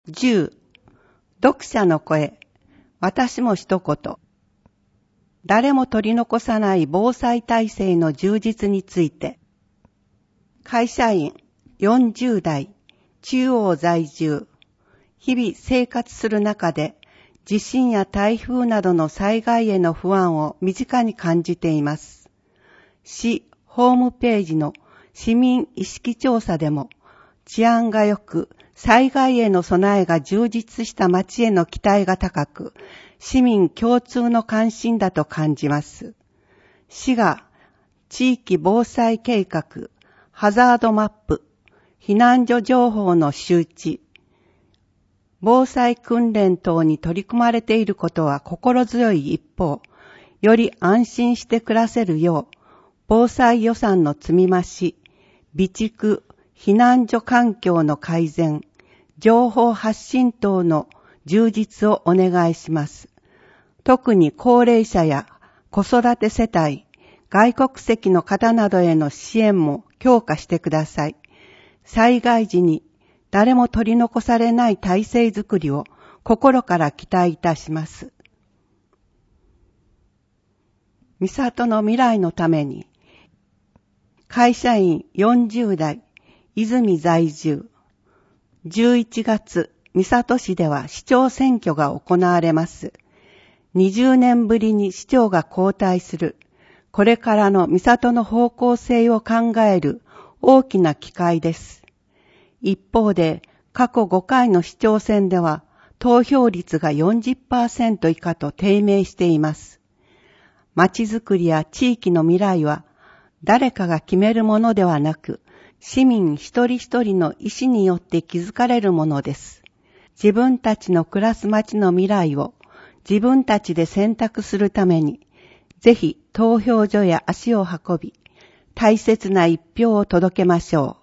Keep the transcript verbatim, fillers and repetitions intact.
じゅう、読者の声、私も一言。誰も取り残さない防災体制の充実について。会社員よんじゅう代、中央在住。日々生活する中で、地震や台風などの災害への不安を身近に感じています。市ホームページの市民意識調査でも、治安が良く、災害への備えが充実した町への期待が高く、市民共通の関心だと感じます。市が地域防災計画、ハザードマップ、避難所情報の周知、防災訓練等に取り組まれていることは心強い一方、より安心して暮らせるよう、防災予算の積み増し、備蓄、避難所環境の改善、情報発信等の充実をお願いします。特に高齢者や子育て世帯、外国籍の方などへの支援も強化してください。災害時に誰も取り残されない体制づくりを心から期待いたします。みさとの未来のために、会社員よんじゅう代、泉在住。じゅういちがつ、三郷市では市長選挙が行われます。にじゅうねんぶりに市長が交代する、これからの三郷の方向性を考える大きな機会です。一方で、過去ごかいの市長選では投票率が よんじゅっパーセント 以下と低迷しています。町づくりや地域の未来は誰かが決めるものではなく、市民一人一人の意思によって築かれるものです。自分たちの暮らす町の未来を自分たちで選択するために、ぜひ投票所へ足を運び、大切な一票を届けましょう。